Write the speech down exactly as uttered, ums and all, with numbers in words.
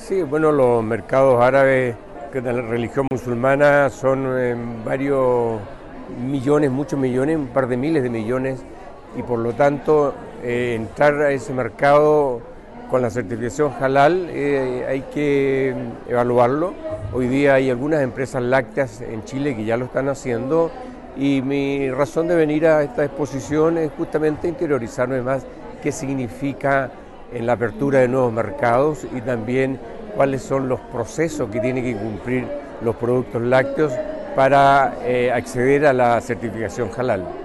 Sí, bueno, los mercados árabes que de la religión musulmana son eh, varios millones, muchos millones, un par de miles de millones, y por lo tanto eh, entrar a ese mercado con la certificación halal eh, hay que evaluarlo. Hoy día hay algunas empresas lácteas en Chile que ya lo están haciendo, y mi razón de venir a esta exposición es justamente interiorizarme más qué significa en la apertura de nuevos mercados y también cuáles son los procesos que tienen que cumplir los productos lácteos para eh, acceder a la certificación halal.